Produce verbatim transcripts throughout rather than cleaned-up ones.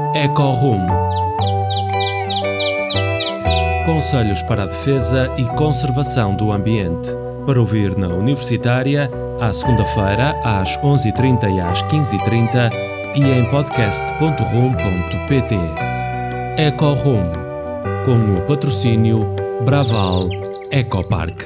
Ecorum. Conselhos para a defesa e conservação do ambiente. Para ouvir na Universitária, à segunda-feira, às onze e trinta e às quinze e trinta e em podcast ponto rum ponto pt. Ecorum, com o patrocínio Braval Ecopark.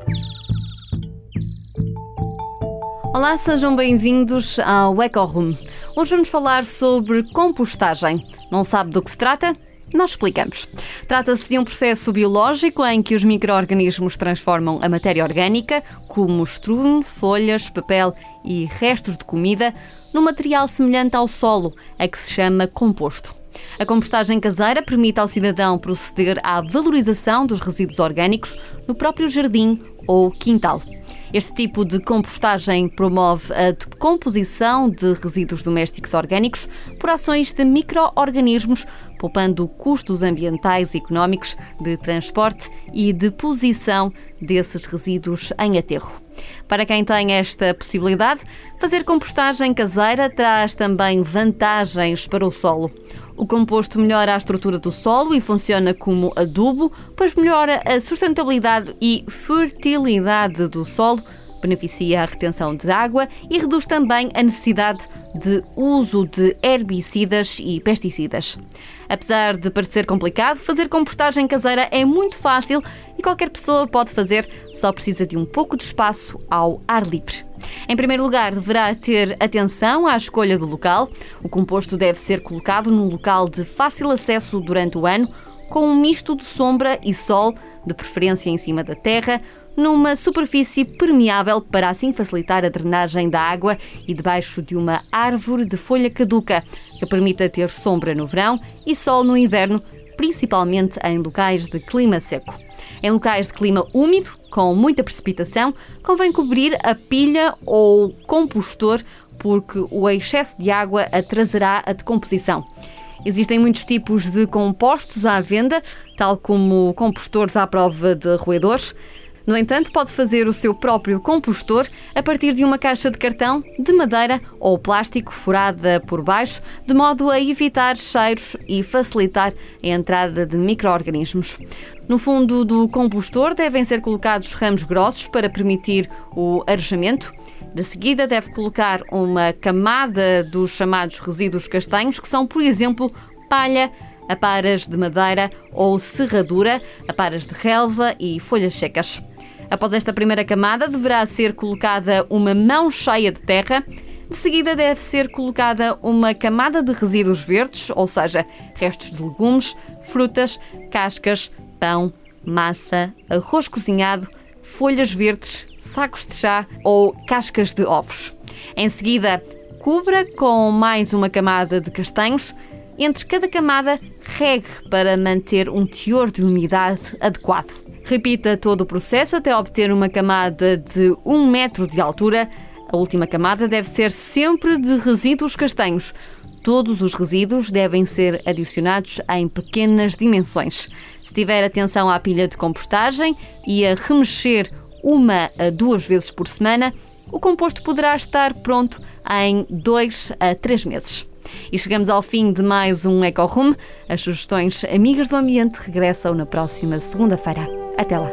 Olá, sejam bem-vindos ao Ecorum. Hoje vamos falar sobre compostagem. Não sabe do que se trata? Nós explicamos. Trata-se de um processo biológico em que os micro-organismos transformam a matéria orgânica, como estrume, folhas, papel e restos de comida, num material semelhante ao solo, a que se chama composto. A compostagem caseira permite ao cidadão proceder à valorização dos resíduos orgânicos no próprio jardim ou quintal. Este tipo de compostagem promove a decomposição de resíduos domésticos orgânicos por ações de micro-organismos, poupando custos ambientais e económicos de transporte e deposição desses resíduos em aterro. Para quem tem esta possibilidade, fazer compostagem caseira traz também vantagens para o solo. O composto melhora a estrutura do solo e funciona como adubo, pois melhora a sustentabilidade e fertilidade do solo, beneficia a retenção de água e reduz também a necessidade de uso de herbicidas e pesticidas. Apesar de parecer complicado, fazer compostagem caseira é muito fácil e qualquer pessoa pode fazer, só precisa de um pouco de espaço ao ar livre. Em primeiro lugar, deverá ter atenção à escolha do local. O composto deve ser colocado num local de fácil acesso durante o ano, com um misto de sombra e sol, de preferência em cima da terra, numa superfície permeável para assim facilitar a drenagem da água e debaixo de uma árvore de folha caduca, que permita ter sombra no verão e sol no inverno, principalmente em locais de clima seco. Em locais de clima úmido, com muita precipitação, convém cobrir a pilha ou compostor, porque o excesso de água atrasará a decomposição. Existem muitos tipos de compostos à venda, tal como compostores à prova de roedores. No entanto, pode fazer o seu próprio compostor a partir de uma caixa de cartão, de madeira ou plástico furada por baixo, de modo a evitar cheiros e facilitar a entrada de micro-organismos. No fundo do compostor devem ser colocados ramos grossos para permitir o arejamento. De seguida, deve colocar uma camada dos chamados resíduos castanhos, que são, por exemplo, palha, aparas de madeira ou serradura, aparas de relva e folhas secas. Após esta primeira camada, deverá ser colocada uma mão cheia de terra. De seguida, deve ser colocada uma camada de resíduos verdes, ou seja, restos de legumes, frutas, cascas, pão, massa, arroz cozinhado, folhas verdes, sacos de chá ou cascas de ovos. Em seguida, cubra com mais uma camada de castanhos. Entre cada camada, regue para manter um teor de umidade adequado. Repita todo o processo até obter uma camada de um metro de altura. A última camada deve ser sempre de resíduos castanhos. Todos os resíduos devem ser adicionados em pequenas dimensões. Se tiver atenção à pilha de compostagem e a remexer uma a duas vezes por semana, o composto poderá estar pronto em dois a três meses. E chegamos ao fim de mais um Ecorum. As sugestões amigas do ambiente regressam na próxima segunda-feira. Até lá.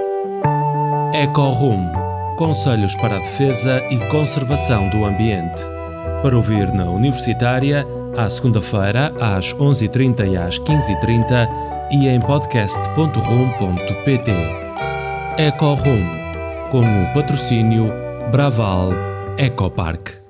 Ecorum. Conselhos para a defesa e conservação do ambiente. Para ouvir na Universitária, à segunda-feira, às onze e trinta e às quinze e trinta e em podcast ponto rum ponto pt. Ecorum, com o patrocínio Braval Ecopark.